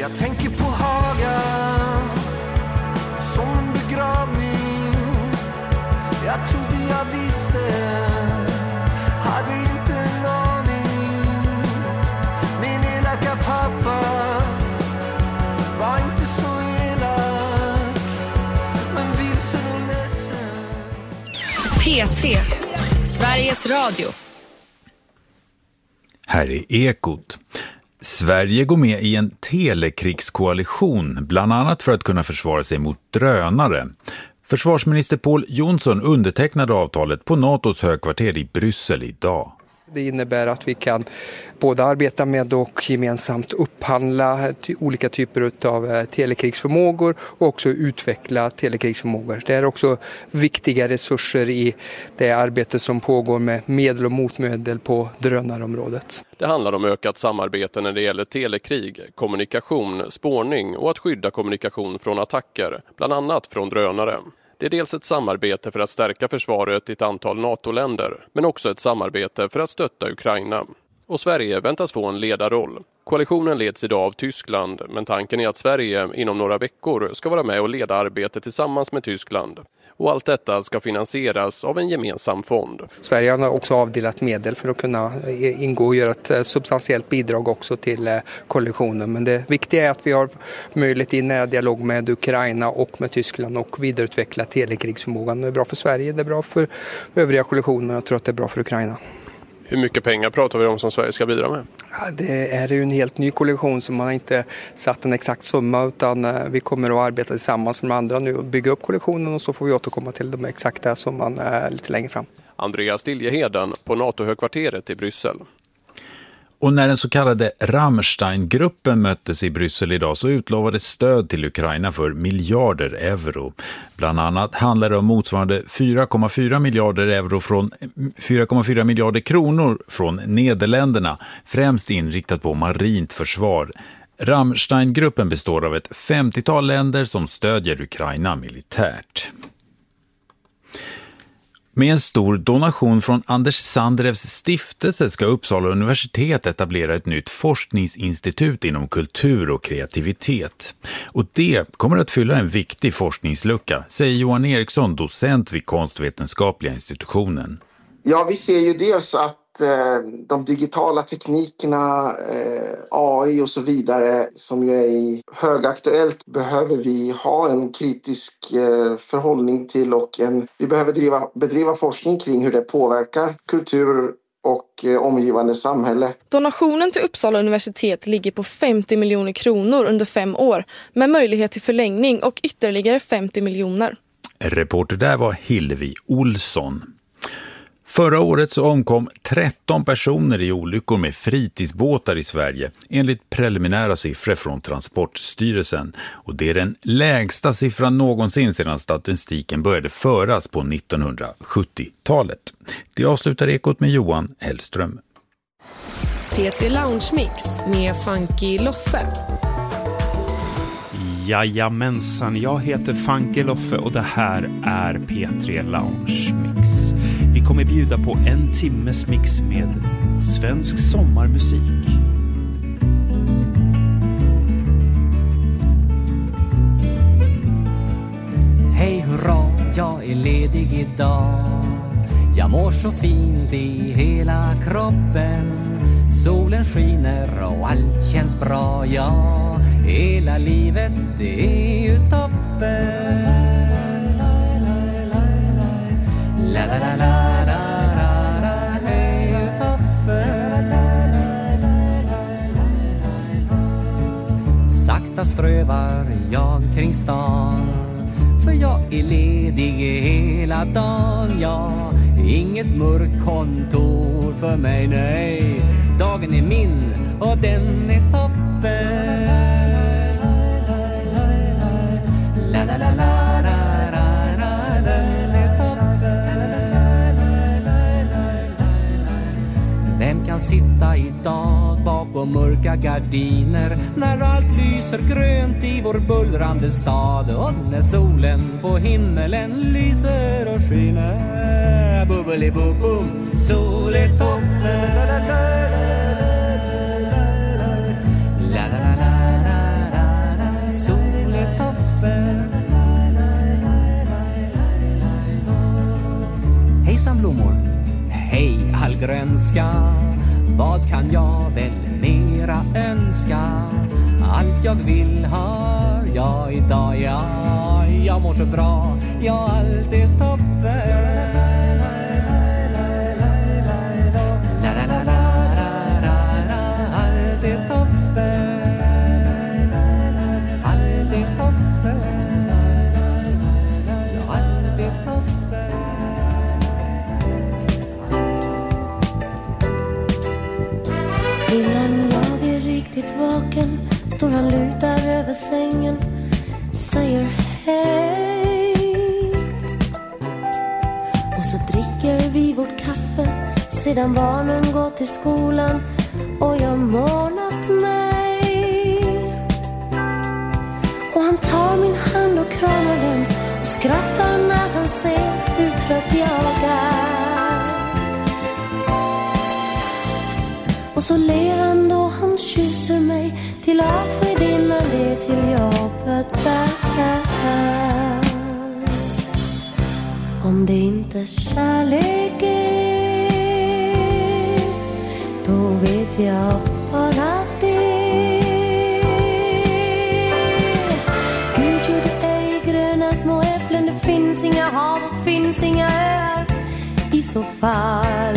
Jag tänker på Haga som en begravning. Jag trodde jag visste, hade inte en aning. Min elaka pappa var inte så elak, men vilsen och ledsen. P3, Sveriges Radio. Här är Ekot. Sverige går med i en telekrigskoalition, bland annat för att kunna försvara sig mot drönare. Försvarsminister Pål Jonsson undertecknade avtalet på NATOs högkvarter i Bryssel idag. Det innebär att vi kan både arbeta med och gemensamt upphandla olika typer av telekrigsförmågor och också utveckla telekrigsförmågor. Det är också viktiga resurser i det arbete som pågår med medel och motmedel på drönarområdet. Det handlar om ökat samarbete när det gäller telekrig, kommunikation, spårning och att skydda kommunikation från attacker, bland annat från drönare. Det är dels ett samarbete för att stärka försvaret i ett antal NATO-länder, men också ett samarbete för att stötta Ukraina. Och Sverige väntas få en ledarroll. Koalitionen leds idag av Tyskland, men tanken är att Sverige inom några veckor ska vara med och leda arbetet tillsammans med Tyskland. Och allt detta ska finansieras av en gemensam fond. Sverige har också avdelat medel för att kunna ingå och göra ett substantiellt bidrag också till koalitionen. Men det viktiga är att vi har möjlighet i nära dialog med Ukraina och med Tyskland och vidareutveckla telekrigsförmågan. Det är bra för Sverige, det är bra för övriga koalitioner, jag tror att det är bra för Ukraina. Hur mycket pengar pratar vi om som Sverige ska bidra med? Ja, det är ju en helt ny koalition som man har inte satt en exakt summa, utan vi kommer att arbeta tillsammans med andra nu och bygga upp koalitionen, och så får vi återkomma till de exakta summan lite längre fram. Andreas Liljeheden på NATO-högkvarteret i Bryssel. Och när den så kallade Rammstein-gruppen möttes i Bryssel idag så utlovades stöd till Ukraina för miljarder euro. Bland annat handlar det om motsvarande 4,4 miljarder kronor från Nederländerna, främst inriktat på marint försvar. Rammstein-gruppen består av ett 50-tal länder som stödjer Ukraina militärt. Med en stor donation från Anders Sandrevs stiftelse ska Uppsala universitet etablera ett nytt forskningsinstitut inom kultur och kreativitet. Och det kommer att fylla en viktig forskningslucka, säger Johan Eriksson, docent vid konstvetenskapliga institutionen. Ja, vi ser ju dels att de digitala teknikerna, AI och så vidare, som ju är högaktuellt, behöver vi ha en kritisk förhållning till, och vi behöver bedriva forskning kring hur det påverkar kultur och omgivande samhälle. Donationen till Uppsala universitet ligger på 50 miljoner kronor under 5 år med möjlighet till förlängning och ytterligare 50 miljoner. Reporter där var Hillevi Olsson. Förra året så omkom 13 personer i olyckor med fritidsbåtar i Sverige, enligt preliminära siffror från Transportstyrelsen. Och det är den lägsta siffran någonsin sedan statistiken började föras på 1970-talet. Det avslutar Ekot med Johan Hellström. P3 Lounge Mix med Funky Loffe. Jajamensan, jag heter Funky Loffe och det här är P3 Lounge Mix. Vi kommer bjuda på 1 timmes mix med svensk sommarmusik. Hej hurra, jag är ledig idag. Jag mår så fint i hela kroppen. Solen skiner och allt känns bra, ja. Hela livet är ju toppen. La la la la la, är ju toppen. Sakta strövar jag kring stan, för jag är ledig hela dagen, ja. Inget mörkt kontor för mig, nej. Dagen är min och den är toppen. La la la la la, den är toppen. Vem kan sitta idag bakom mörka gardiner när allt lyser grönt i vår bullrande stad, och när solen på himmelen lyser och skiner? Bubbeli-bum-bum, sol är toppen. La la la la la. grönska. Vad kan jag väl mera önska? Allt jag vill har jag idag, ja. Jag mår så bra, ja, allt är toppen. Allt är toppen. Allt är toppen. Ja, allt är toppen. Innan jag är riktigt vaken står han lutad över sängen, säger hej. Och så dricker vi vårt kaffe sedan barnen gått till skolan och jag målat mig. Och han tar min hand och kramar den och skrattar när han ser hur trött jag är. Och så ler han då han kysser mig till avsked innan det till jobbet bär. Om det inte kärlek är, då vet jag bara det. Gud gjorde ej gröna små äpplen, det finns inga hav och finns inga öar i så fall.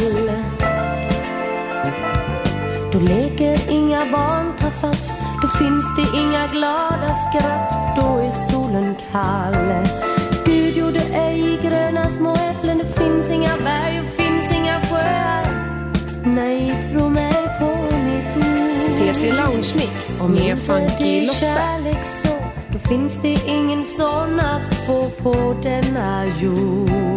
Då leker inga barn tafatt, då finns det inga glada skratt, då är solen kall. Gud gjorde ej gröna små äpplen, det finns inga berg och finns inga sjöar. Nej, tro mig på mitt ord. P3 Lounge Mix med Funky Loffe. Kärlek så, då finns det ingen sån att få på denna jord.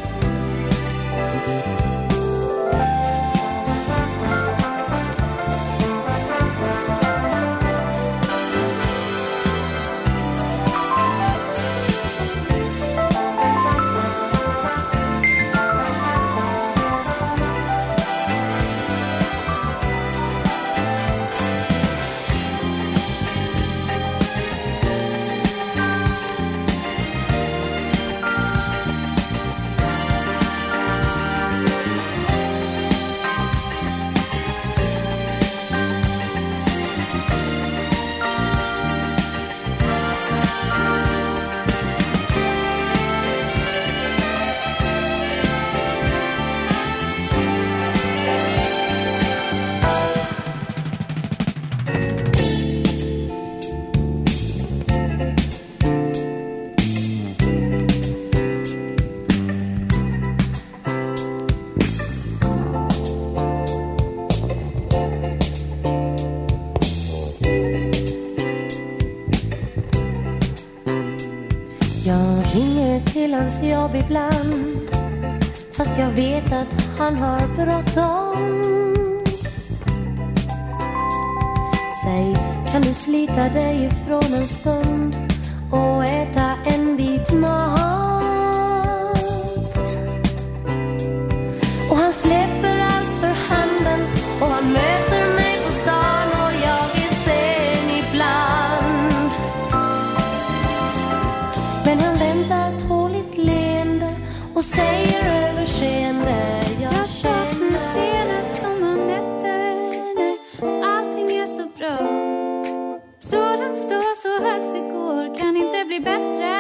Hans jobb ibland, fast jag vet att han har bråttom. Säg, kan du slita dig ifrån en stund och äta en bit mat? Och han släpper allt för handen och han möter mig på stan och jag är sen ibland. Men han väntar leende och säger överseende. Jag saknar senast sommarnätter när allting är så bra. Solen står så högt det går, kan inte bli bättre.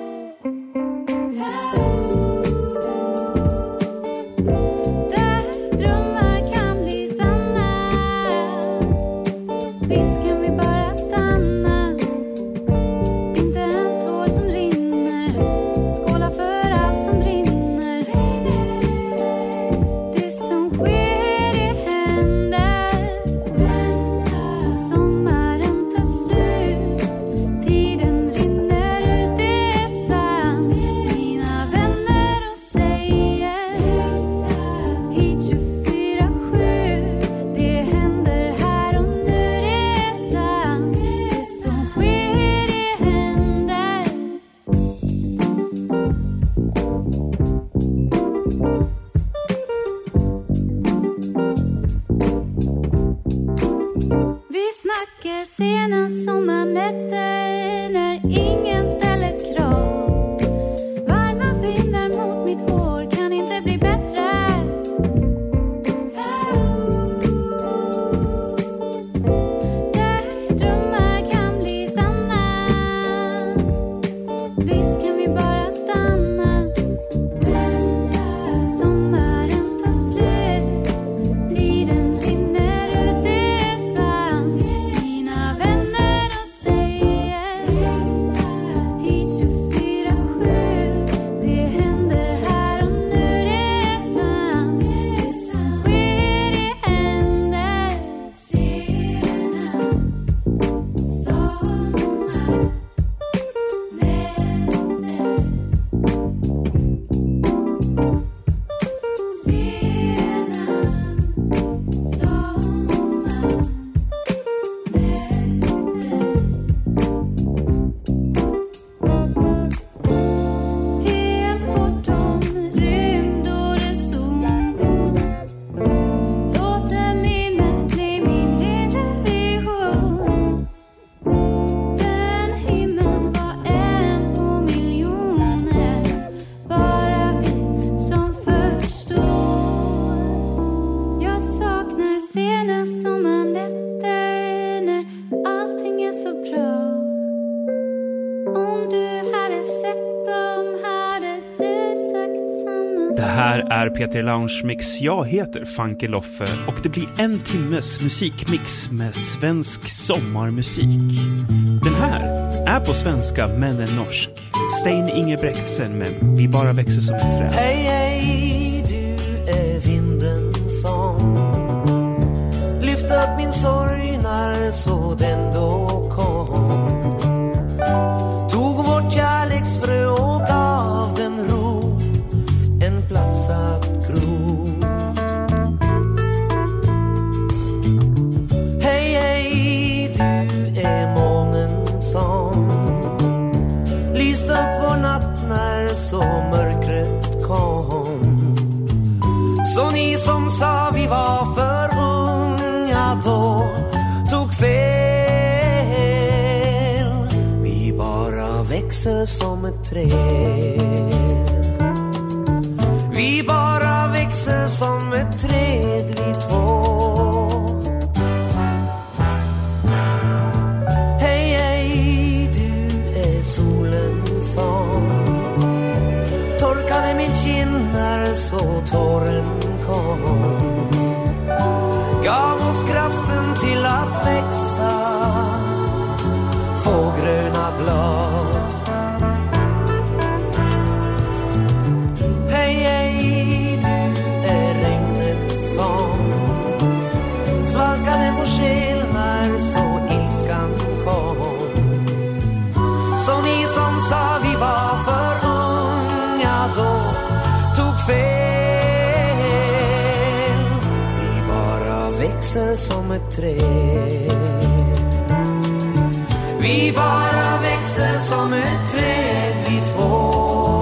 Där drömmar kan bli sanna. Visst kan vi bara stanna. Inte en tår som rinner. Skåla för allt som brinner. Det som sker det händer. Sommaren tar slut. Tiden rinner ut, det är sant. Mina vänner och säger hit 24/7. Det händer här och nu, det är sant. Det som sker det händer. Vi snackar sena sommarnätter när ingen ställer krav. Varma vindar mot mitt hår, kan inte bli bättre. här är P3 Lounge Mix. Jag heter Funky Loffe och det blir en timmes musikmix med svensk sommarmusik. Den här är på svenska men är norsk. Stein Ingebrektsen med Vi bara växer som ett träd. Hej, hej, du är vinden som lyft upp min sorg när så den då kom. Tog vårt kärleksfrö och gav den ro, en plats att gro. Hej, hej, du är månen som lyst upp vår natt när så mörkret kom. Så ni som sa vi var för unga då tog fel. Vi bara växer som ett träd. Vi bara växer som ett träd vi två. Hej, hej, du är solen som torkade min kind när så tåren kom. Gav oss kraften till att växa, få gröna blad. Hej, hej, du är regnet som svalkade vår själ när så ilskan kom. Så ni som sa vi var för unga då tog fel. Vi bara växer som ett träd. Vi bara växer som ett träd vi två.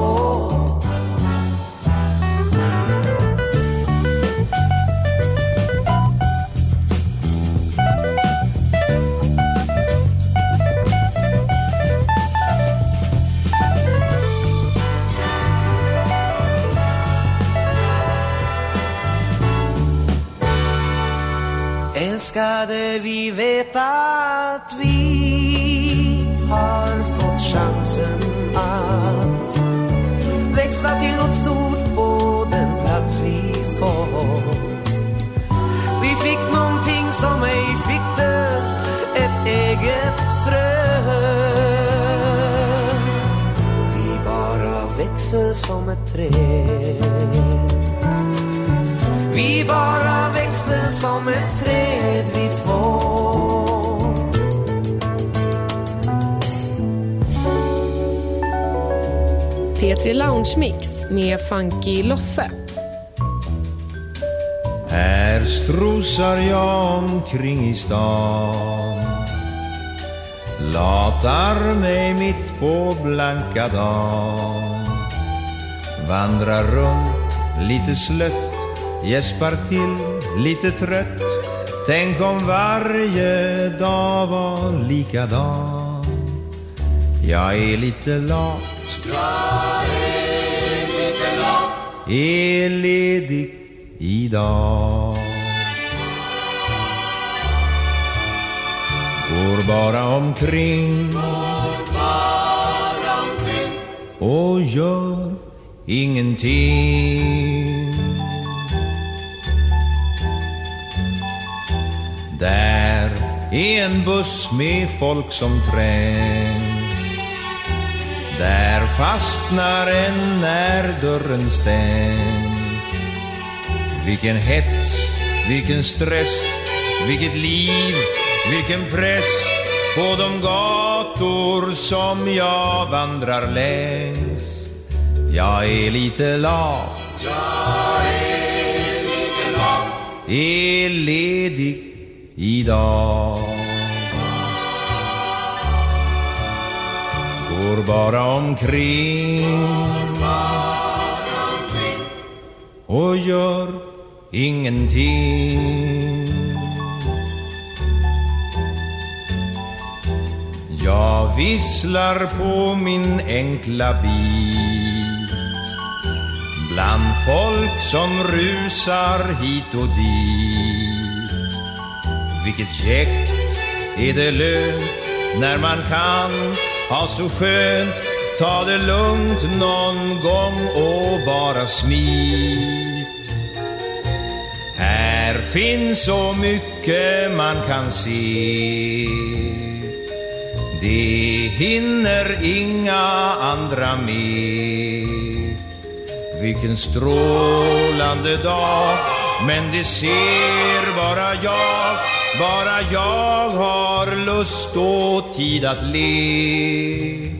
Älskade, vi vet att vi har fått chansen att växa till något stort på den plats vi fått. Vi fick någonting som ej fick det, ett eget frö. Vi bara växer som ett träd. Vi bara växer som ett träd vi två. P3 Lounge Mix med Funky Loffe. Här strosar jag omkring i stan, latar mig mitt på blanka dagen. Vandrar runt lite slött, gäspar till lite trött. Tänk om varje dag var likadan. Jag är lite lat, är ledig idag. Går bara omkring och gör ingenting. Där är en buss med folk som trängs. Där fastnar en när dörren stängs. Vilken hets, vilken stress, vilket liv, vilken press på de gator som jag vandrar längs. Jag är lite lat, är ledig idag. Går bara omkring och gör ingenting. Jag visslar på min enkla bit bland folk som rusar hit och dit. Vilket jäkt är det lönt när man kan ha så skönt. Ta det lugnt någon gång och bara smit. Här finns så mycket man kan se. Det hinner inga andra med. Vilken strålande dag, men det ser bara jag. Bara jag har lust och tid att le.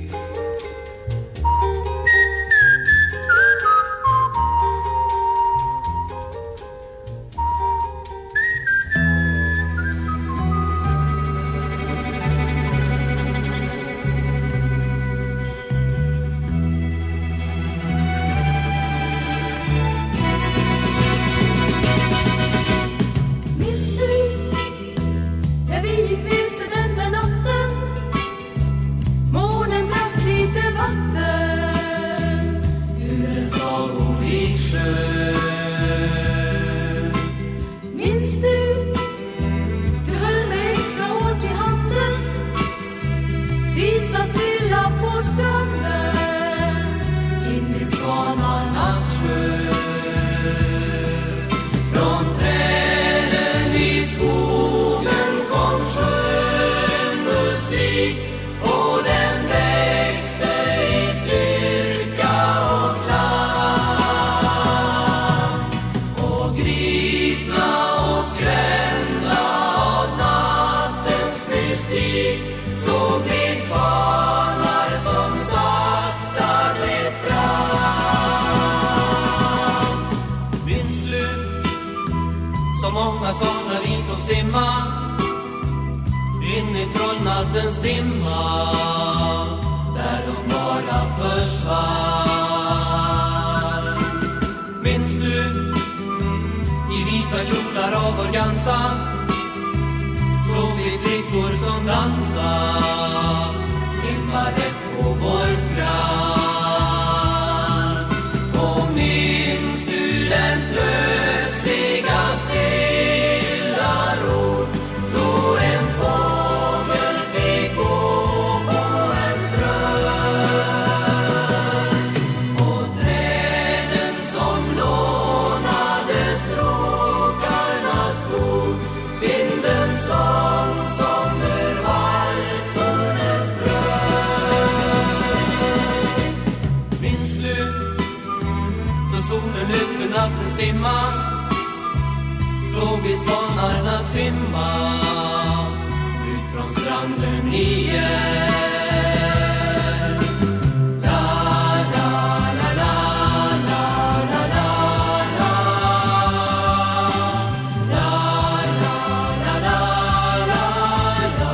In i trollnattens dimma, där de bara försvann. Minns du i vita kjolar av organza, såg vi flickor som dansar i balett på vår strand. Och minns du den plötsliga stilla ro, då en fågel fick gå på ens röst, och träden som lånade stråkarnas tog vindens sång som ur valltornets bröst. Minns du då solen lyfte nattens timma, såg vi svanarna simma ut från stranden igen. La la la la la la la la la la la la la la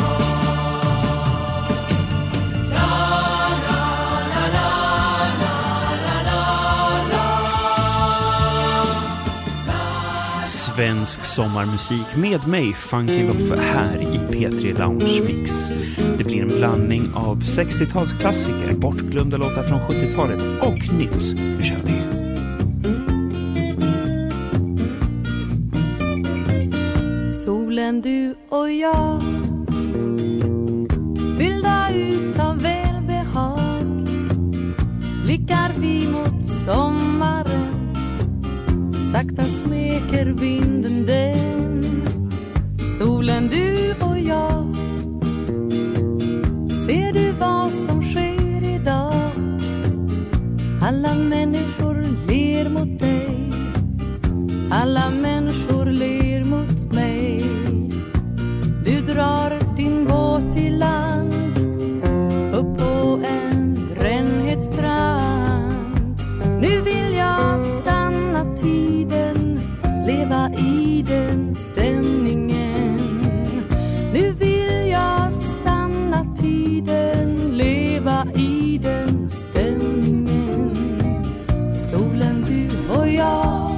Svensk sommarmusik med mig, Funky Loffe, här i P3 Lounge Mix. Det blir en blandning av 60-talsklassiker, bortglömda låtar från 70-talet och nytt. Nu kör vi! Solen, du och jag, fyllda utav välbehag, blickar vi mot sommaren. Sakta smeker vinden den. Solen, du och jag, ser du vad som sker idag? Alla människor ler mot dig, alla människor ler mot mig. Du drar din båt till land, upp på en brännhet strand. Nu vill jag stanna tiden, leva i den stämningen. Nu vill jag stanna tiden, leva i den stämningen. Solen, du och jag,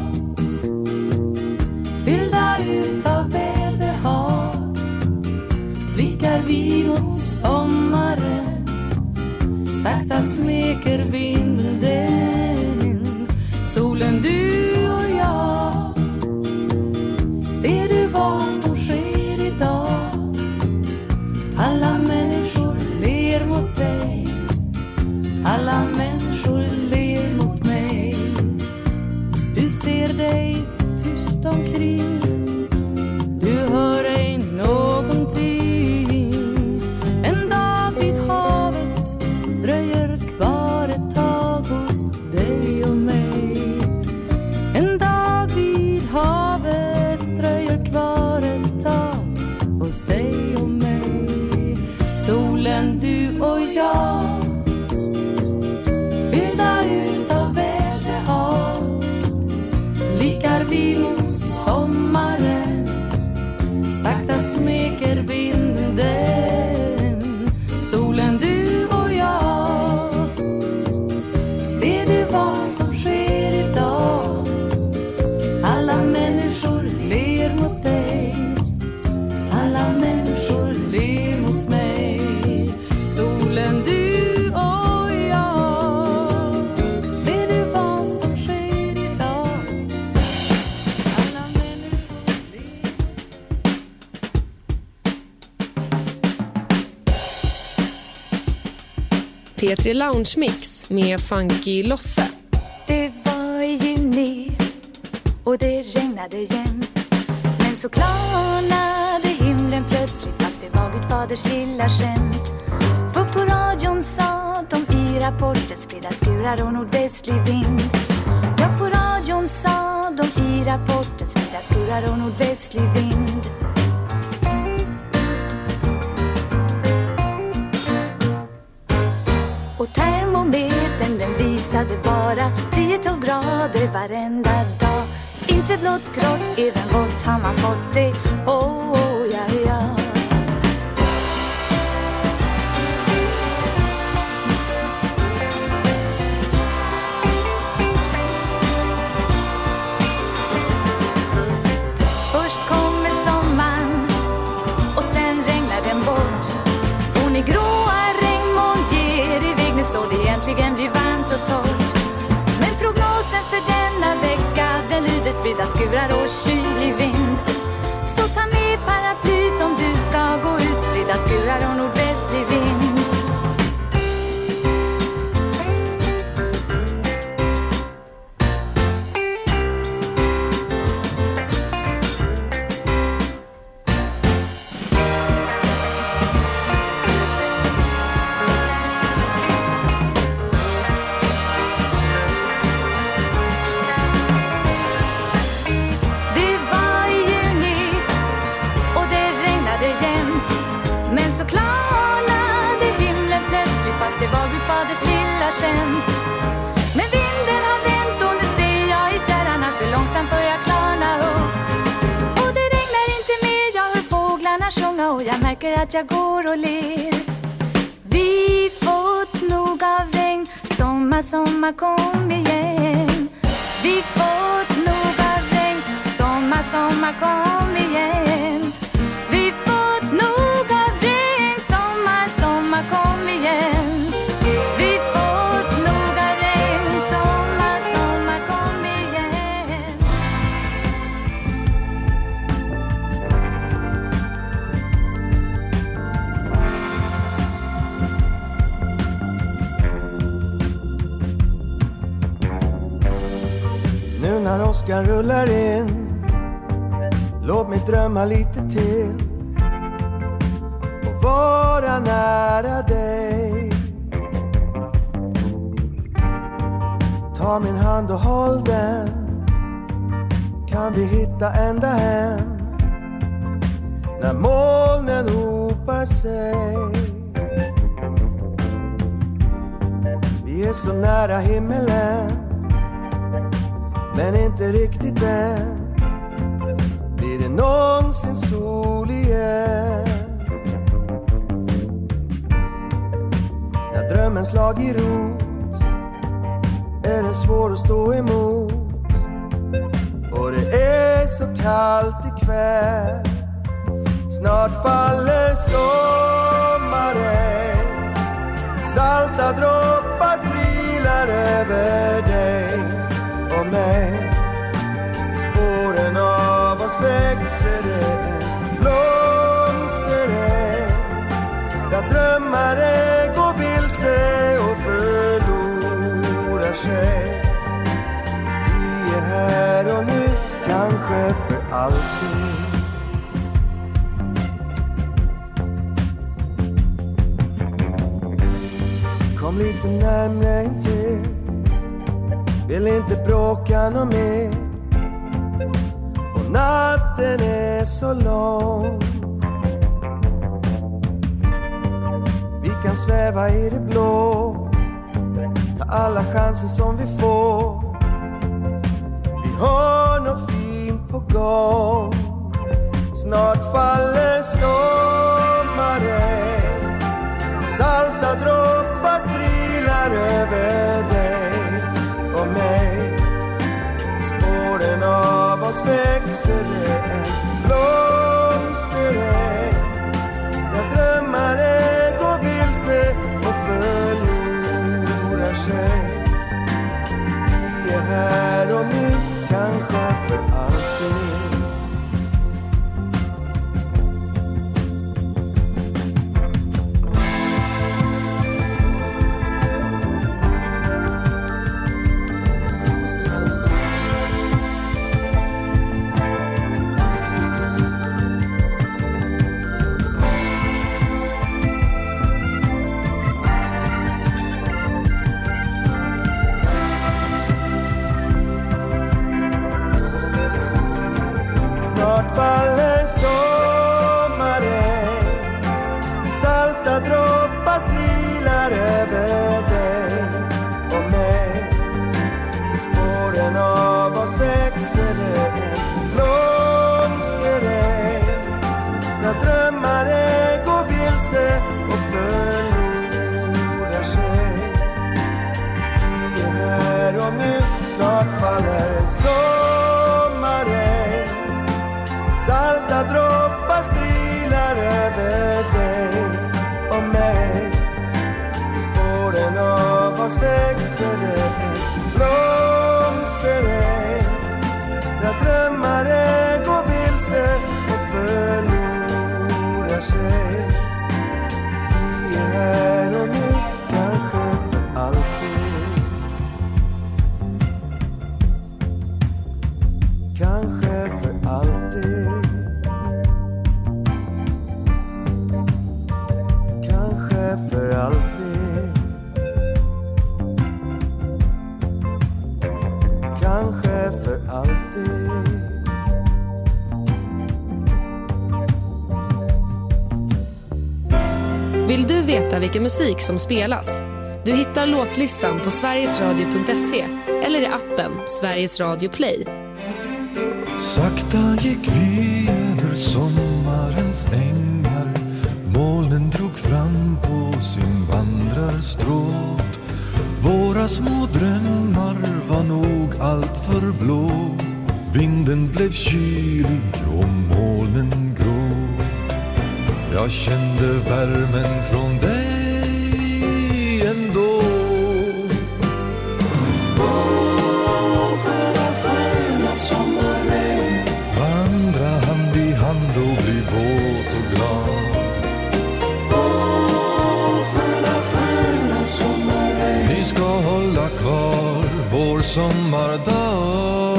fyllda utav välbehag, blickar vi mot sommaren. Sakta smeker vinden. Solen, du och jag, ser du vad som sker idag? Alla människor ler mot dig, Alla människor ler mot mig. Du ser dig tyst omkring. Du hör ej någonting. En dag vid havet dröjer kvar ett tag hos dig och mig. En dag vid havet dröjer kvar ett tag hos dig och mig. Solen, du och jag, fyllda utav väderhav, blickar vi mot sommaren. Sakta smeker vinden. Solen, du och jag, ser du vad som sker idag? Alla människor ler mot dig. Alla människor ler mot mig. Solen, du och jag, ser du vad som sker idag? Alla människor ler. P3 Lounge Mix med Funky Loffe. Det var i juni och det regnade jämt. Men så klarnade himlen plötsligt fast det var Gud faders lilla skämt. För på radion sa de i rapporten spridda skurar och nordvästlig vind. Ja, på radion sa de i rapporten spridda skurar och nordvästlig vind. Och termometern den visade bara 10-12 grader varenda dag. Inte blott grått, även vått har man fått det. Oh, oh, ja, ja. Först kommer sommaren och sen regnar den bort. Hon är gråa regnmoln ger iväg nu så det egentligen blir varmt och torrt. Men prognosen för denna vecka den lyder spridda skurar och kylig vind. Så ta med paraplyt om du ska gå ut. Spridda skurar och nordvästlig vind. Det var i juni och det regnade jämt. Men så klarnade himlen plötsligt fast det var Gud faders lilla skämt. Men vinden har vänt och nu ser jag i fjärran att det långsamt börjar klarna upp. Och det regnar inte mer, jag hör fåglarna sjunga och jag märker att jag går och ler. Vi fått nog av regn, sommar, sommar kom igen. Vi fått nog av regn, sommar, sommar kom igen. Vi fått nog av regn, sommar, sommar kom igen. Vi fått nog av regn, sommar, sommar kom igen. Nu när åskan rullar in, låt mig drömma lite till och vara nära dig. Ta min hand och håll den, kan vi hitta ända hem när molnen hopar sig. Vi är så nära himmelen, men inte riktigt än. Blir det någonsin sol igen? När drömmen slag i rot är den svår att stå emot. Och det är så kallt ikväll, snart faller sommaren. Salta droppar strilar över dig och mig. I spåren av oss växer det en blomsteräng, där drömmare går vilse och förlorar. alltid. Kom lite närmre intill, vill inte bråka något mer. Och natten är så lång, vi kan sväva i det blå, ta alla chanser som vi får. Vi har något fint på gång, snart faller sommaren. Salta droppar strilar över dig och mig. Spåren av oss växer det en blomsteräng. Där drömmare går vilse och förlorar sig. Vi är här och nu, kanske för alltid. Snart faller sommaren, salta droppar strilar över dig och mig. I spåren av oss växer det en blomsteräng. Där drömmare går vilse och förlorar sig. Vi är här och nu, snart faller sommaren. Salta droppar strilar över dig och mig. I spåren av oss växer det en blomsteräng. Där drömmare går vilse och förlorar sig. Vi är här och nu, kanske för alltid. Kanske för alltid. För alltid. Kanske för alltid. Vill du veta vilken musik som spelas? Du hittar låtlistan på sverigesradio.se eller i appen Sveriges Radio Play. Sakta gick vi över sommarens ängar. Molnen drog fram på sin vandrarstråt. Våra små drömmar var nog allt för blå. Vinden blev kylig och molnen grå. Jag kände värmen från dig ändå. Sköna, sköna sommaren. Vandra hand i hand och bli våt och glad. Vi ska hålla kvar vår sommardag.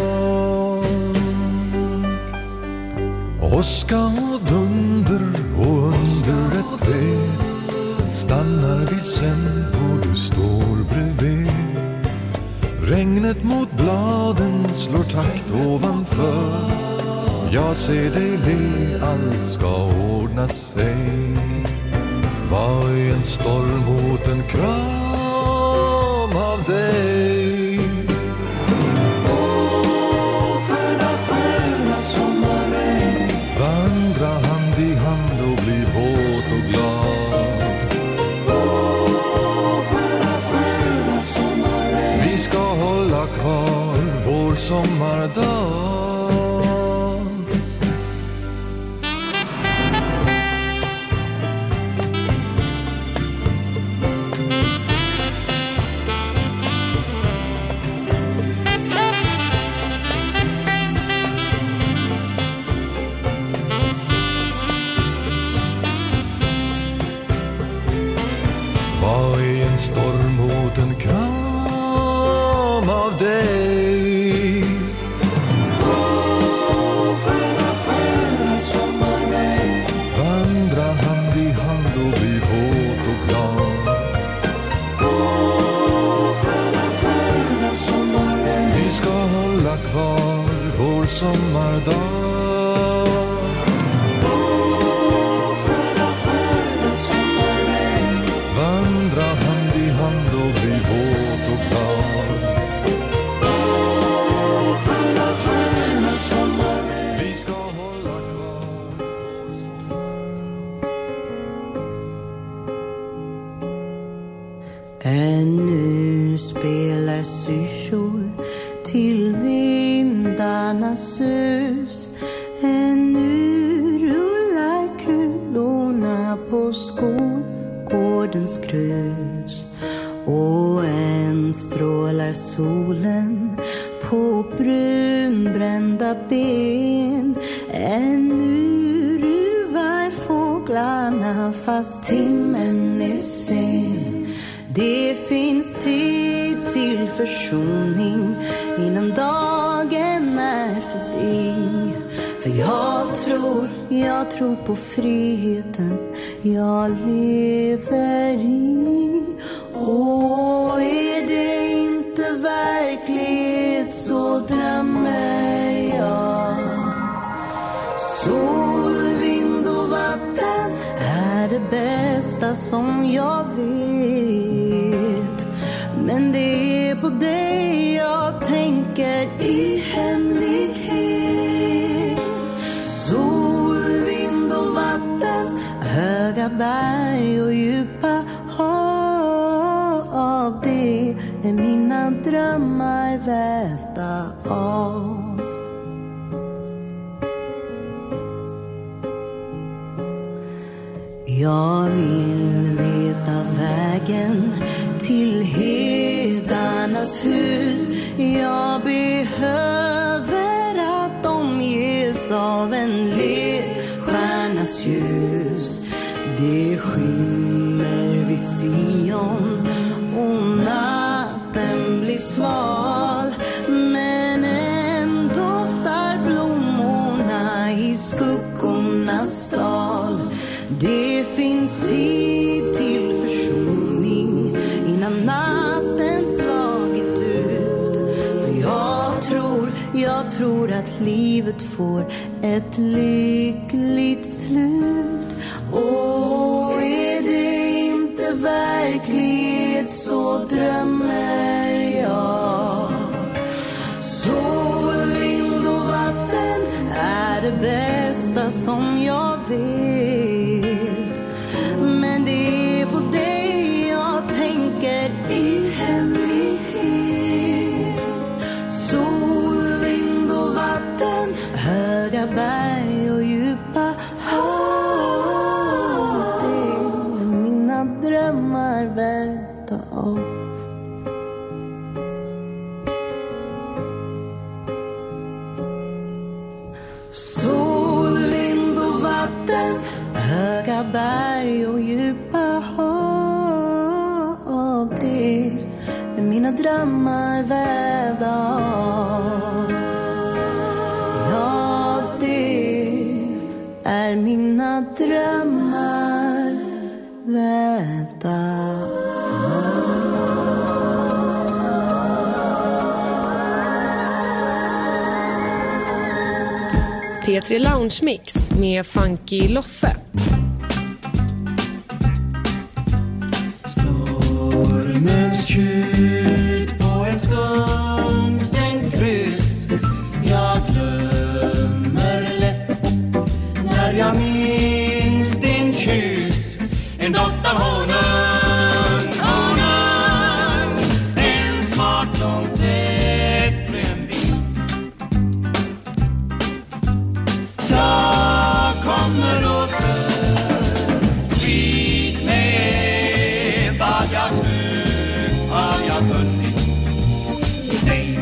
Åska och dunder och under ett träd stannar vi sen och du står bredvid. Regnet mot bladen slår takt ovanför. Jag ser dig le, allt ska ordna sig. Var i en storm mot en kram av dig. Sköna, sköna sommaren. Vandra hand i hand och bli våt och glad. Sköna, sköna sommaren. Vi ska hålla kvar vår sommardag. Var i en storm mot en kram av dig. dag. Sköna sommarregn, vandra hand i hand och bli våt och glad. Sköna sommarregn, vi ska hålla kvar. Ännu spelar syrsor till vindarnas sus. Ännu rullar kulorna på skolgårdens grus. Och än strålar solen på brunbrända ben. Ännu ruvar fåglarna fast timmen är sen. Det finns tid till försoning innan dagen är förbi. För jag tror på friheten jag lever i. Och är det inte verklighet så drömmer jag. Sol, vind och vatten är det bästa som jag vet. Men det är på dig jag tänker i hemlighet. Sol, vind och vatten, höga berg och djupa hav. Det är mina drömmar vävda av. Jag vill veta vägen till hedarnas hus. Jag behöver att omges av en ledstjärnas ljus. Det skimmer vid Sion och natten blir sval. Men än doftar blommorna i skuggornas dal. Det finns tid till försoning innan natten slagit ut. För jag tror att livet får ett lyckligt slut. Och är det inte verklighet så drömmer jag. Sol, vind och vatten är det bästa som jag vet. Men det är på dig jag tänker i hemlighet. Sol, vind och vatten, höga berg och djupa hav. Det är mina drömmar vävda av. Sol, vind och vatten, höga berg och djupa hav. Det är mina drömmar vävda av. Ja, det är mina drömmar vävda av. P3 Lounge Mix med Funky Loffe. Stormens tjut på en skumstängd kryss. Jag glömmer lätt när jag minns din kyss. En doft av honung, honung. En smak långt bättre än vin. Jag kommer åter. Svik mig vad jag sökt, har jag funnit i dig.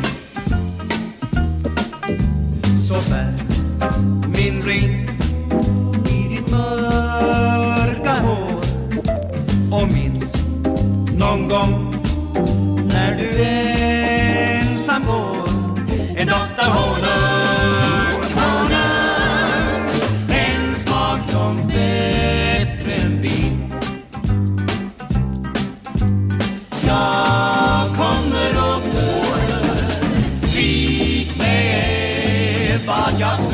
Så bär min ring i ditt mörka hår. Och minns någon gång när du ensam går. En doft av honung, honung. En smak långt bättre än vin. Jag kommer åter. Svik mig vad jag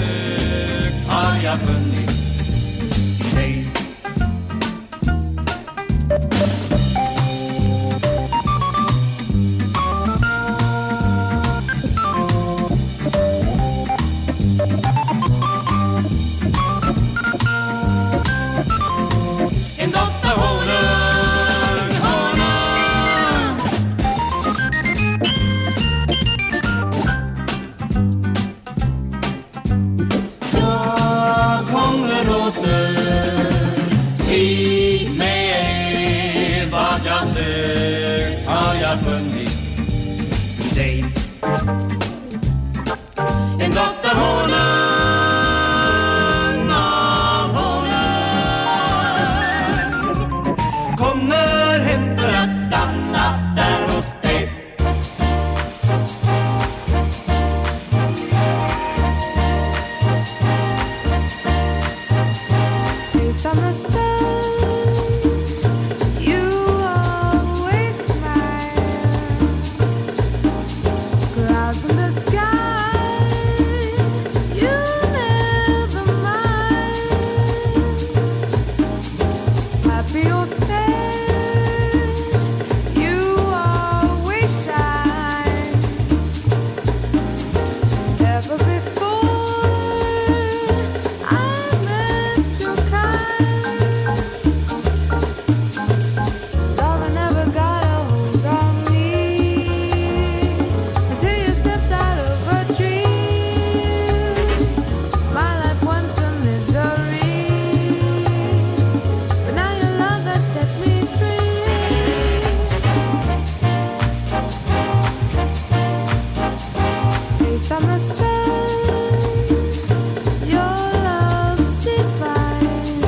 dig. En doft av honung, av honung, kommer hem för att stanna där hos dig. Summer sun, you always smile. Clouds in the sky, you never mind. Happy or sad, you always shine. Never before I met your kind. Summer sun, your love's divine.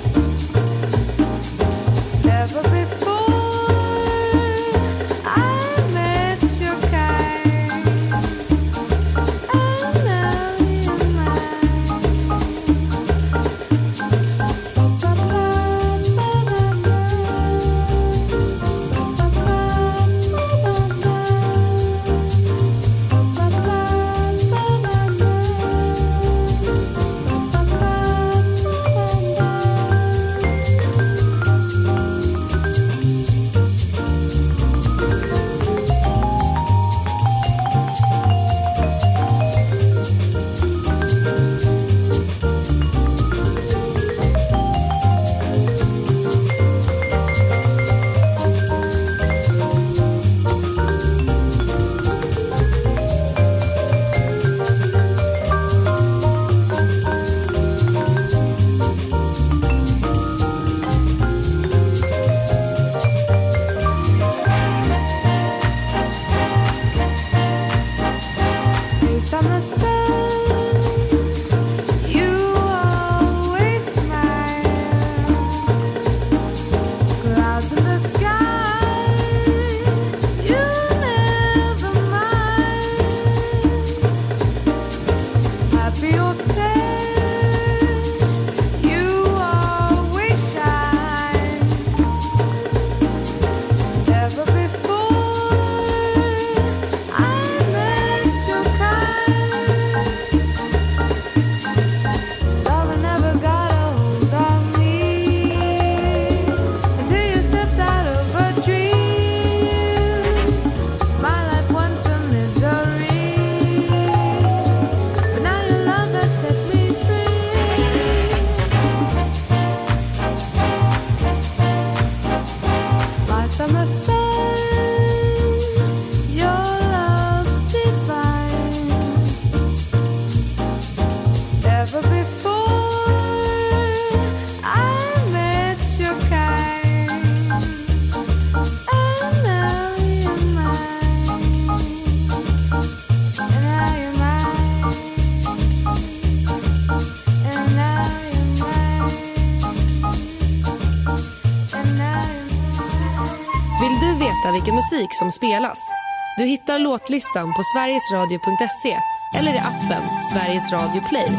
Never before I met your kind. And now you're summer sun, you always smile. Clouds in the sky, you never mind. Happy or sad, you always shine. Never before I met your kind. Summer sun, your love's divine. Never before I met your kind. And now you're mine. And now you're mine. And now you're mine. And now you're Vill du veta vilken musik som spelas? Du hittar låtlistan på sverigesradio.se eller i appen Sveriges Radio Play.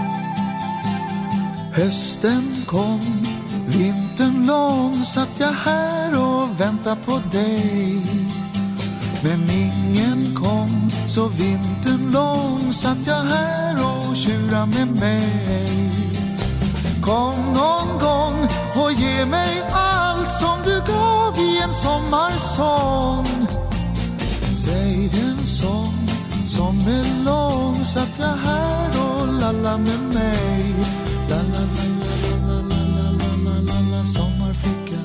Hösten kom, vintern lång, satt jag här och väntade på dig. Men ingen kom, så vintern lång satt jag här och tjurade med mig. Kom någon gång och ge mig allt som du gav i en sommarsång. Säg den sång som är lång, satt jag här och lalla med mig. Lalla, lalla, lalla, lalla, lalla, sommarflicka.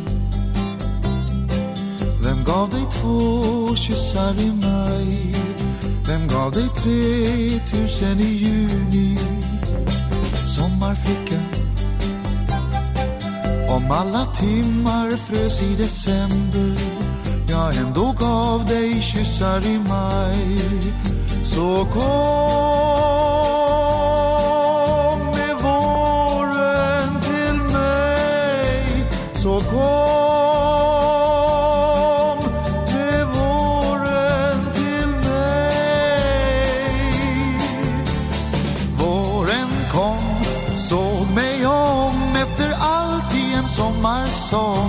Vem gav dig 2 kyssar i maj? Vem gav dig 3000 i juni? Sommarflicka. Om alla timmar frös i december, jag ändå gav dig kyssar i maj. Så kom med våren till mig. Så kom med våren till mig. Våren kom, såg mig om efter allt i en sommarsång.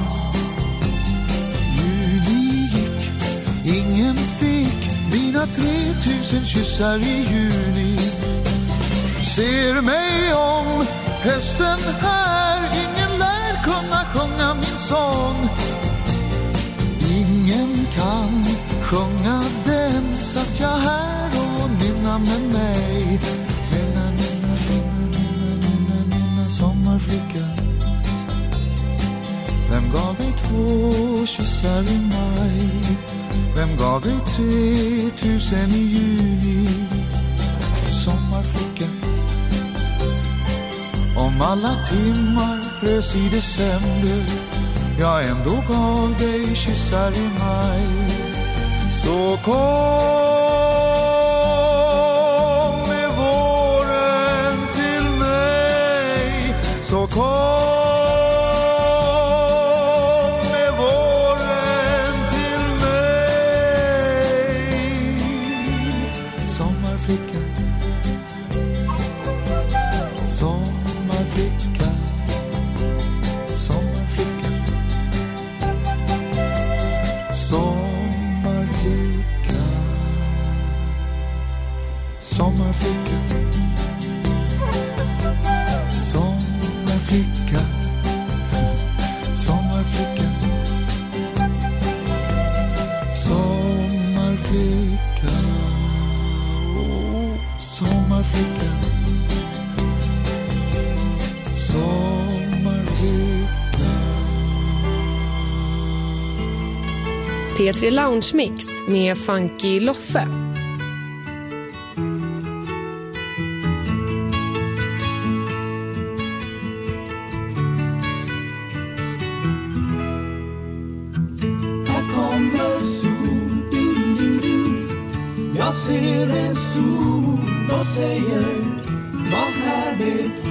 Juli gick, ingen fick mina 3000 kyssar i juni. Ser mig om, hösten här, ingen lär kunna sjunga min sång. Ingen kan sjunga den, satt jag här och nynna med mig. Nynna, nynna, nynna, nynna, nynna, nynna, sommarflicka. Vem gav dig 2 kyssar i maj? Vem gav dig 3000 i juni? Sommarflicka. Om alla timmar frös i december, jag ändå gav dig kyssar i maj. Så kom med våren till mig. Så kom med våren till mig. Sommarflicka. Sommarflicka. Sommarflicka. Sommarflicka. Sommarflicka. Sommarflicka. Sommarflicka. Sommarflicka. Sommarflicka. Sommarflicka. P3 Lounge Mix med Funky Loffe. Här kommer sol, du. Jag ser en sol och säger vad härligt.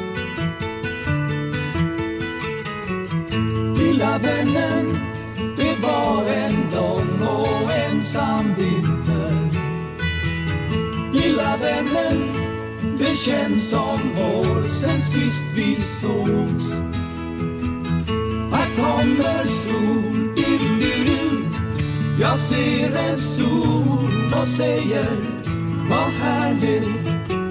Lilla vännen, det var en lång och ensam vinter. Lilla vännen, det känns som år sen sist vi sågs. Här kommer sol, du. Jag ser en sol och säger vad härligt.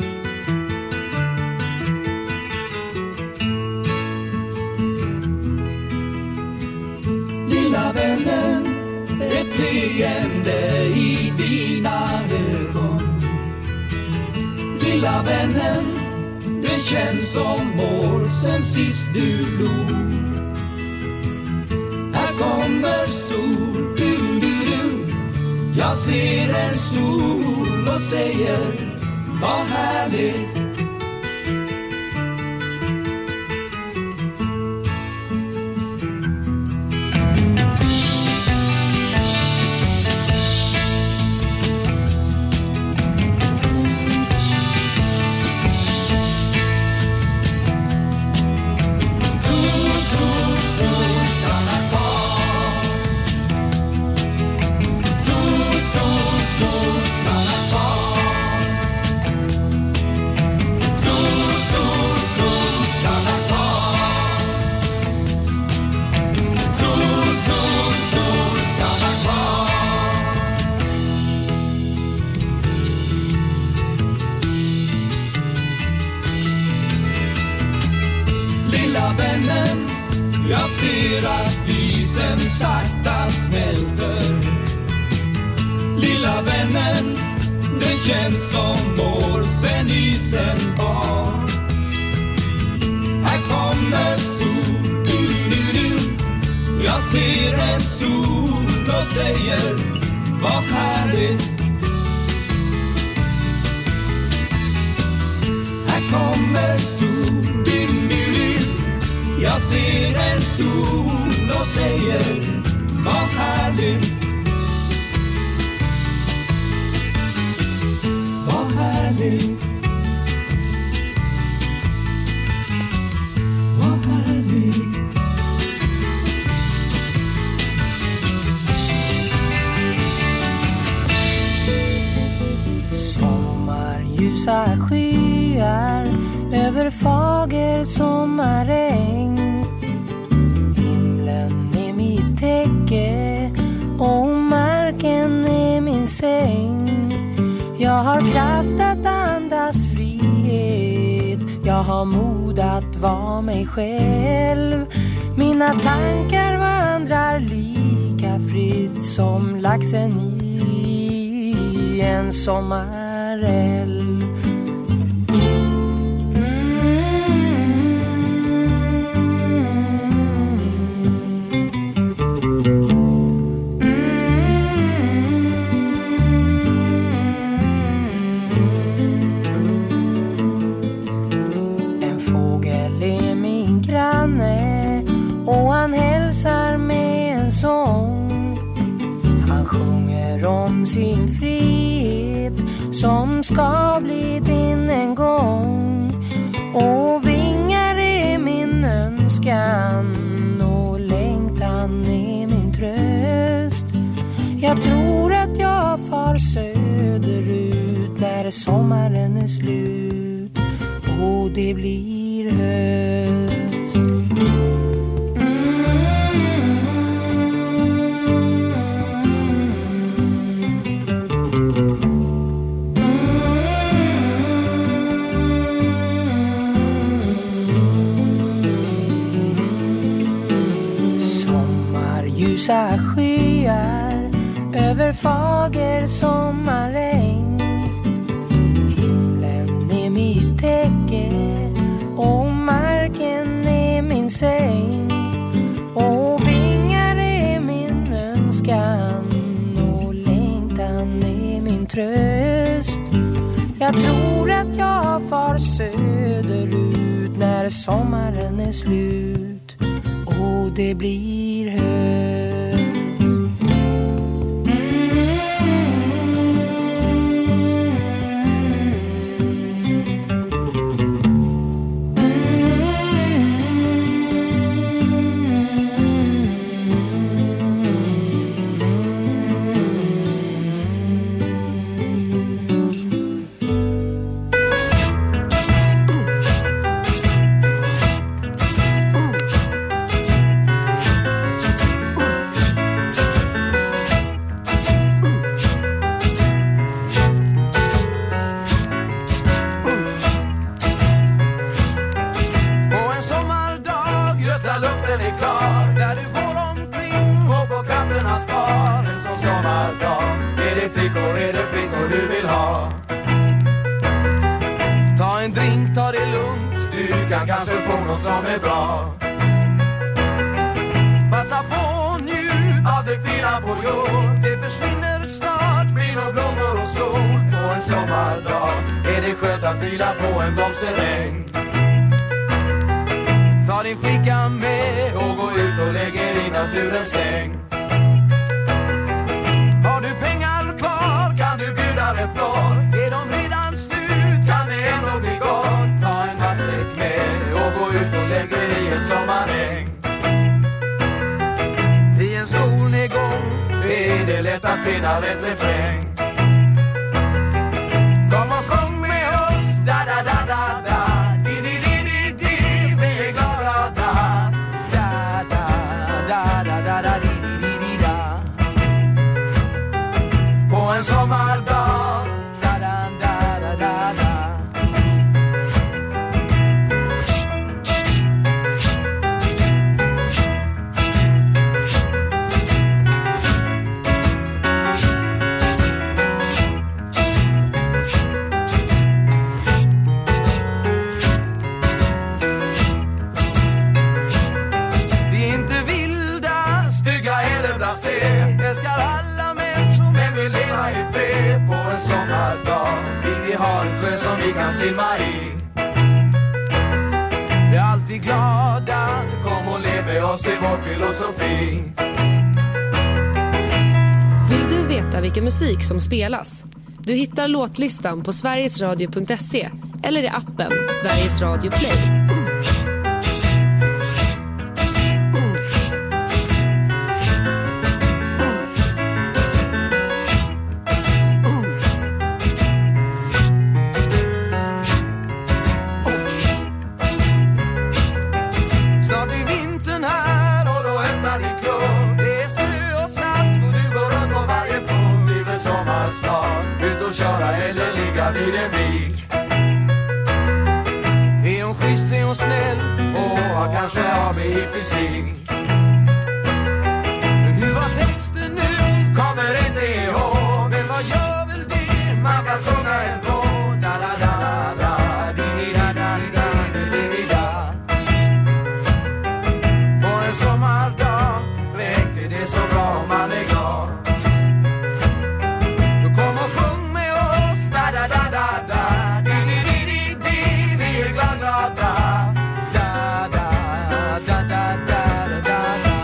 Lilla vännen, ett leende i dina ögon. Lilla vännen, det känns som år sen sist du log. Här kommer sol, du. Jag ser en sol och säger vad härligt. Jag ser att isen sakta smälter. Lilla vännen, det känns som år sen isen var. Här kommer sol, du. Jag ser en sol och säger vad härligt. Här kommer sol, du. Jag ser en sol och säger vad härligt. över fager sommaräng. Himlen är mitt täcke och marken är min säng. Jag har kraft att andas frihet, jag har mod att vara mig själv. Mina tankar vandrar lika fritt som laxen i en sommarälv. Och han hälsar med en sång. Han sjunger om sin frihet som ska bli din en gång. Och vingar är min önskan och längtan är min tröst. Jag tror att jag far söderut när sommaren är slut och det blir höst. Ljusa skyar över fager sommaräng. Himlen är mitt täcke och marken är min säng. Och vingar är min önskan och längtan är min tröst. Jag tror att jag far söderut när sommaren är slut och det blir höst. Ta din flicka med och gå ut och lägg er i naturens säng. Har du pengar kvar kan du bjuda en flor. Är de redan slut kan det ändå bli gott. Ta en matsäck med och gå ut och lägg er i en sommaräng. I en solnedgång är det lätt att finna rätt refräng. Kom och sjung med oss, da da da da da. En sommardag, da da da da da da. Vi är inte vilda, stygga eller blasé. Älskar alla människor men vill leva i fred. På en sommardag vill vi ha en sjö som vi kan simma i. Vi är alltid glada, kom och lev med oss i vår filosofi. Vill du veta vilken musik som spelas? Du hittar låtlistan på sverigesradio.se eller i appen Sveriges Radio Play. slå. Det är snö och slask och du går runt på varje punkt i för sommarstad. Ut och köra eller ligga vid en vik. Är hon schysst, är hon snäll och har kanske AB i fysik. Men hur var texten nu? Kommer inte ihåg. Men vad gör väl det? Man kan sjunga ändå. Da da da da, di da da da, di da. På en sommardag räcker det så bra om man är glad. Då kom och sjung med oss. Da da da da da, di di di di di. Vi är glada. Da da da da da da da da.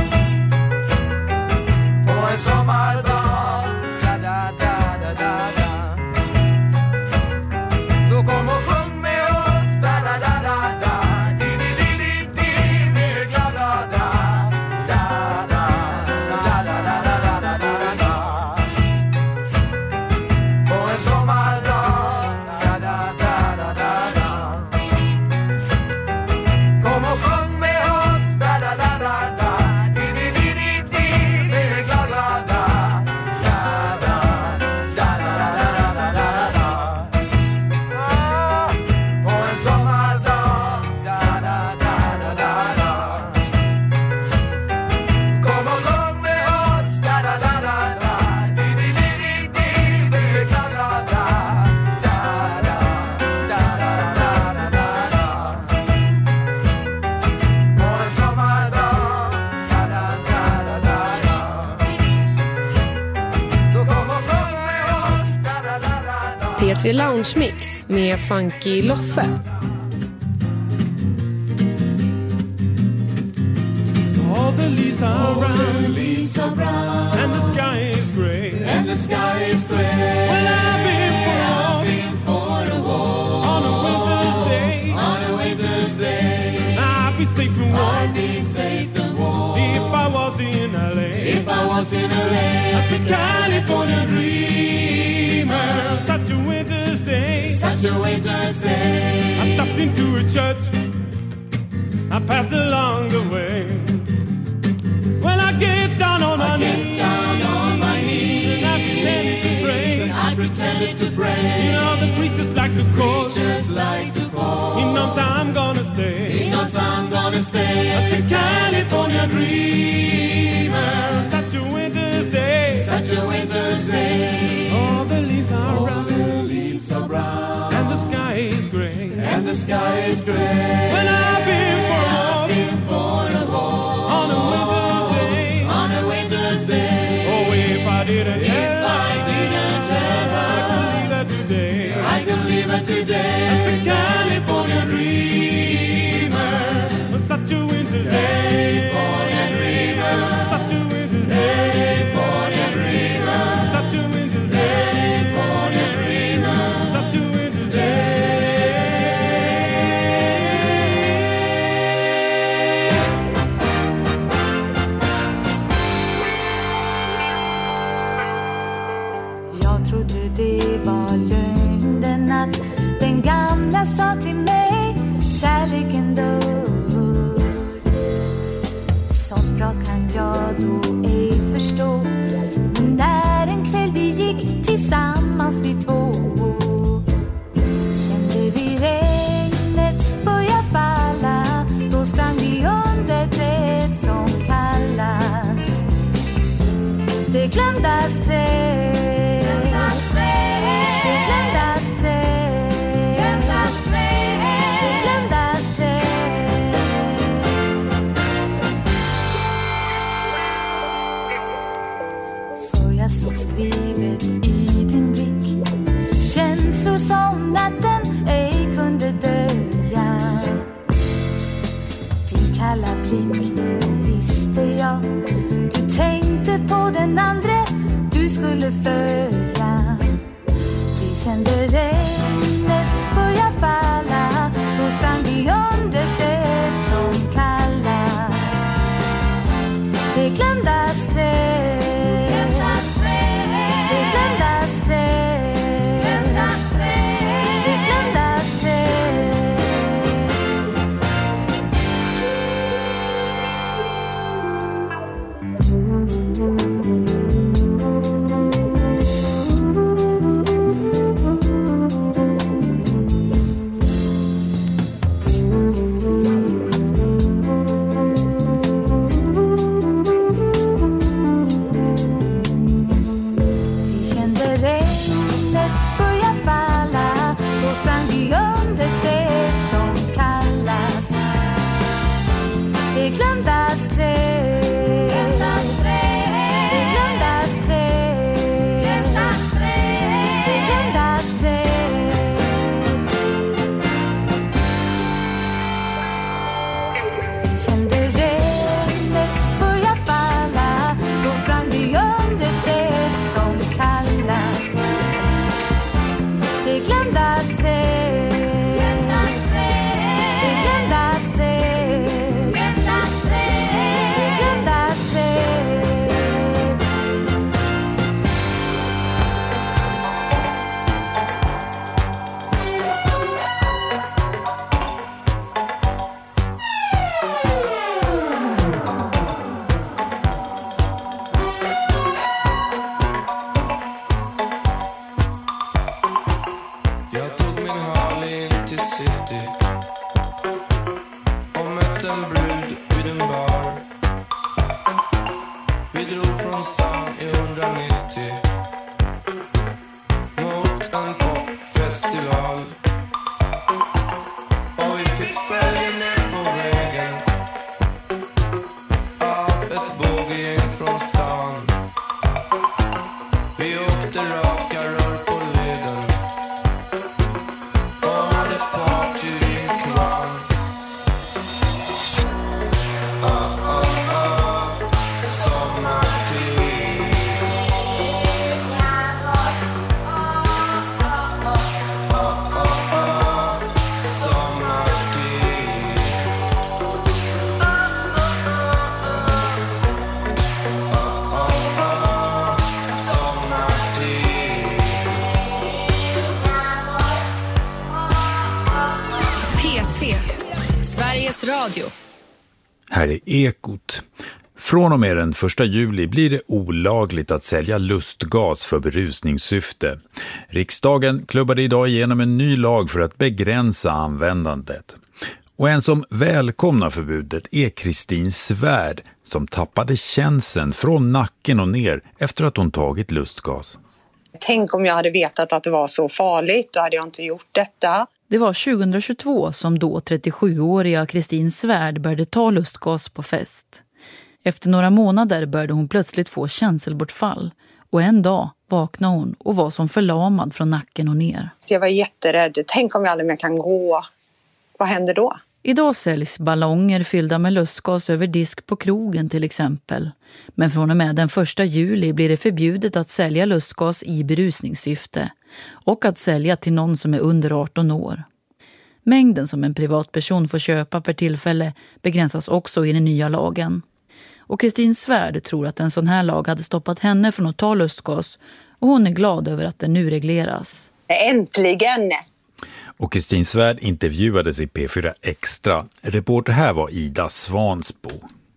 På en sommardag. Da da da da da da. Så kom och sjung med oss. Da da da da da. Di di di di di. Vi är glada. Da da da da da da da da da da. På en sommardag. Da da da da da da. Kom och sjung med oss. Da da da da da. Di di di di di. Vi är glada. Da da da da da da da da. På en sommardag. Da da da da da da. Kom och sjung med oss. Da da da da da. Di di di di di. Vi är glada. Da da da da da da da da. På en sommardag. Da da da da da da. Så kom och sjung med oss. Da da da da da. P3 Lounge Mix med Funky Loffe. All the leaves are brown, and the sky is grey. Well, I've been for a walk on a winter's day. I'd be safe and warm if I was in LA. I said California dreamer, such a winter's day. I stopped into a church, I passed along the way. When I get down on my knees, and I pretended to pray. You know the preachers like to quote. He knows I'm gonna stay. I said California dreamer, such a winter's day. All the leaves are brown, and the sky is grey. When I've been for a walk on a winter's day. Oh, if I didn't tell her, I can leave her today. I said California dreamer, such a winter's day. Such a winter's day. Such a winter's day. Such a winter's day. Jag trodde det var lögn den natt den gamla sa till mig, kärleken dör. Sånt prat kan jag då ej förstå. Men när en kväll vi gick tillsammans vi två, kände vi regnet börja falla. Då sprang vi under träd som kallas det glömdas träd. Så skrivet i din blick, känslor som natten ej kunde dölja. Din kalla blick, visste jag, du tänkte på den andra du skulle följa. Vi kände regnet börja falla, då sprang vi under träd som kallas det glömdas träd. från stan i 190 mot en popfestival. Och vi fick följa ner på vägen av ett båggäng från stan. Vi åkte raka rör på leden och hade party i en kvarn. Sveriges Radio. Här är Ekot. Från och med den 1 juli blir det olagligt att sälja lustgas för berusningssyfte. Riksdagen klubbade idag igenom en ny lag för att begränsa användandet. Och en som välkomnar förbudet är Kristin Svärd som tappade känseln från nacken och ner efter att hon tagit lustgas. Tänk om jag hade vetat att det var så farligt, då hade jag inte gjort detta. Det var 2022 som då 37-åriga Kristin Svärd började ta lustgas på fest. Efter några månader började hon plötsligt få känselbortfall och en dag vaknade hon och var som förlamad från nacken och ner. Jag var jätterädd. Tänk om jag aldrig mer kan gå. Vad händer då? Idag säljs ballonger fyllda med lustgas över disk på krogen till exempel. Men från och med den 1 juli blir det förbjudet att sälja lustgas i berusningssyfte och att sälja till någon som är under 18 år. Mängden som en privatperson får köpa per tillfälle begränsas också i den nya lagen. Och Kristin Svärd tror att en sån här lag hade stoppat henne från att ta lustgas och hon är glad över att det nu regleras. Äntligen! Och Kristin Svärd intervjuades i P4 Extra. Reporter här var Ida Svansbo.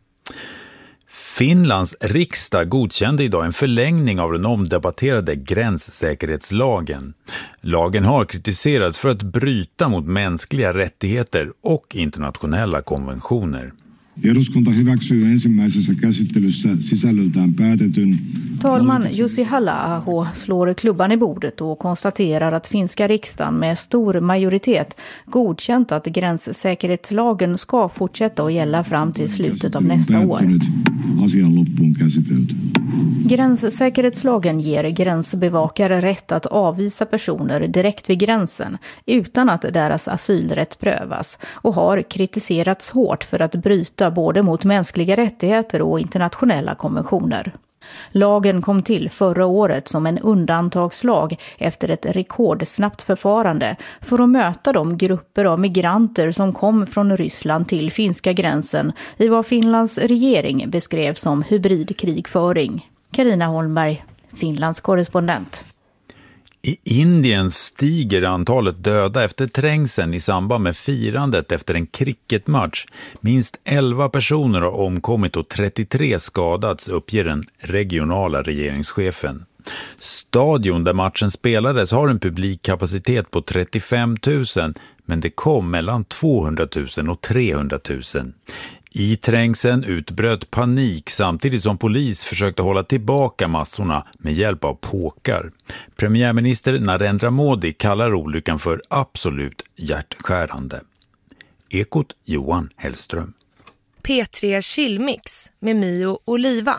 Finlands riksdag godkände idag en förlängning av den omdebatterade gränssäkerhetslagen. Lagen har kritiserats för att bryta mot mänskliga rättigheter och internationella konventioner. Eduskunta hyväksyy ensimmäisessä käsittelyssä sisällöltään päätetyn. Talman Jussi Halla-aho slår klubban i bordet och konstaterar att finska riksdagen med stor majoritet godkänt att gränssäkerhetslagen ska fortsätta att gälla fram till slutet av nästa år. Asian loppuun käsitelty. Gränssäkerhetslagen ger gränsbevakare rätt att avvisa personer direkt vid gränsen utan att deras asylrätt prövas och har kritiserats hårt för att bryta både mot mänskliga rättigheter och internationella konventioner. Lagen kom till förra året som en undantagslag efter ett rekordsnabbt förfarande för att möta de grupper av migranter som kom från Ryssland till finska gränsen i vad Finlands regering beskrev som hybridkrigföring. Carina Holmberg, Finlands korrespondent. I Indien stiger antalet döda efter trängseln i samband med firandet efter en cricketmatch. Minst 11 personer har omkommit och 33 skadats, uppger den regionala regeringschefen. Stadion där matchen spelades har en publikkapacitet på 35 000, men det kom mellan 200 000 och 300 000. I trängseln utbröt panik samtidigt som polis försökte hålla tillbaka massorna med hjälp av påkar. Premiärminister Narendra Modi kallar olyckan för absolut hjärtskärande. Ekot Johan Hellström. P3 Chillmix med Mio Oliva.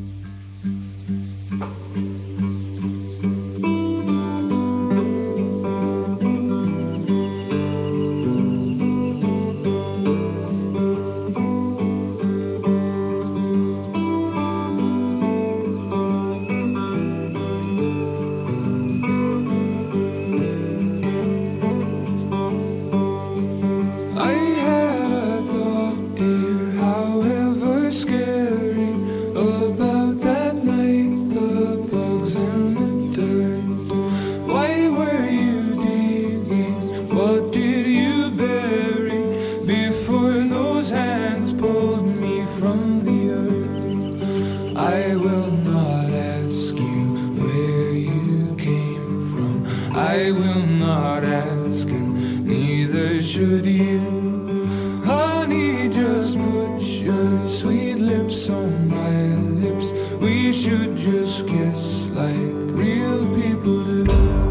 I will not ask, and neither should you. Honey, just put your sweet lips on my lips. We should just kiss like real people do.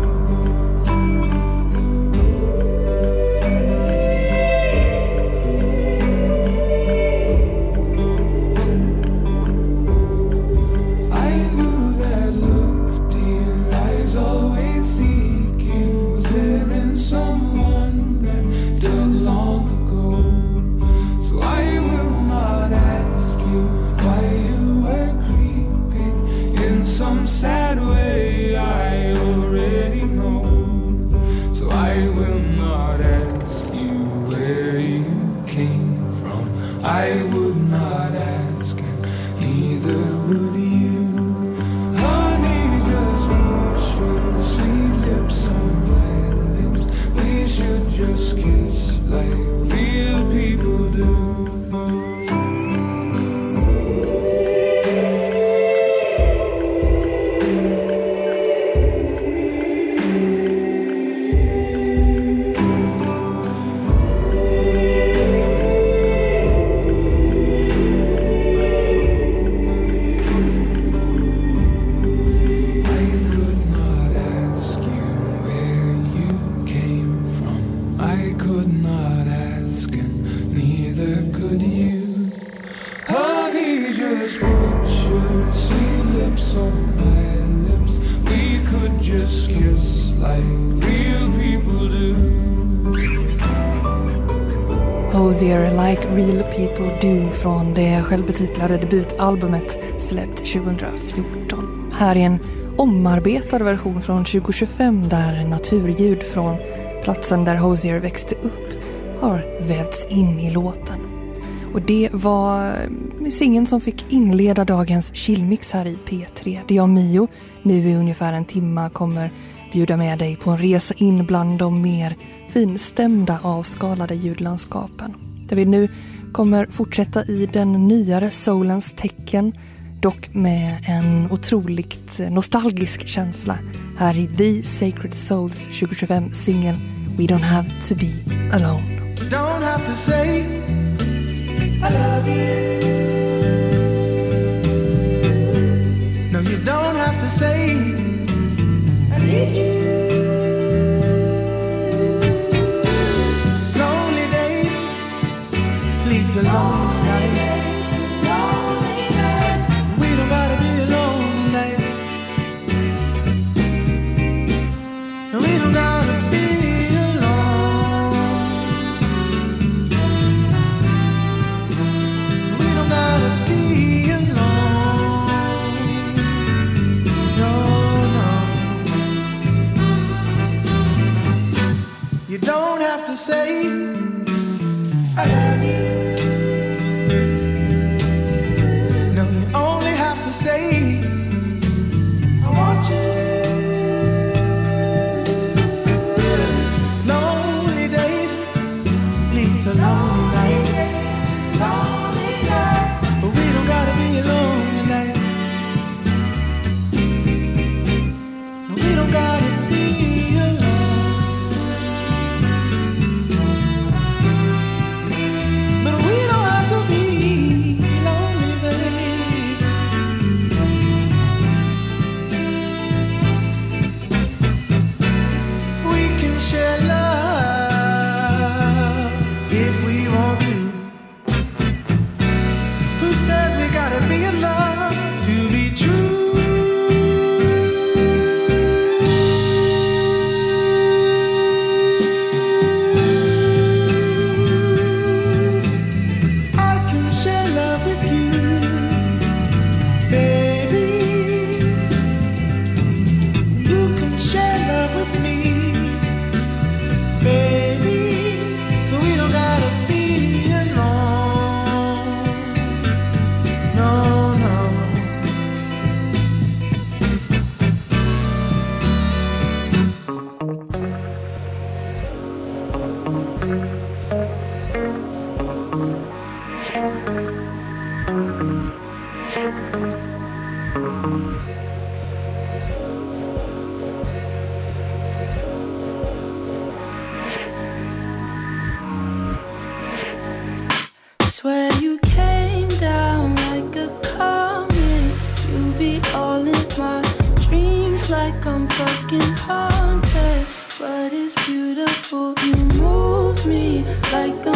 Sad way I already know, so I will not ask you where you came from. I would not ask, and neither would you. Honey, just put your sweet lips on my lips. We should just kiss like real people do. Hozier Like Real People Do från det självbetitlade debutalbumet släppt 2014. Här är en omarbetad version från 2025 där naturljud från platsen där Hozier växte upp har vävts in i låten. Och det var singeln som fick inleda dagens chillmix här i P3. Det är jag, Mio, nu i ungefär en timme kommer bjuda med dig på en resa in bland de mer finstämda avskalade ljudlandskapen. Där vi nu kommer fortsätta i den nyare soulens tecken, dock med en otroligt nostalgisk känsla här i The Sacred Souls 2025 singel We Don't Have To Be Alone. Don't have to say I love you. No, you don't have to say I need you. Lonely days lead to long nights. We don't gotta be alone tonight. No, we don't gotta be alone. We don't gotta be alone. No, no. You don't have to say I love you. No, you only have to say I want you. Lonely days lead to lonely nights. But we don't gotta be alone tonight. No, we don't gotta be alone. But we don't have to be lonely, babe. We can share love if we want to. Who says we gotta be in love to be true? I can share love with you, baby. You can share love with me, baby. So we don't gotta be alone. No, no. Swear you came down like a car. fucking haunted, but it's beautiful. You move me like a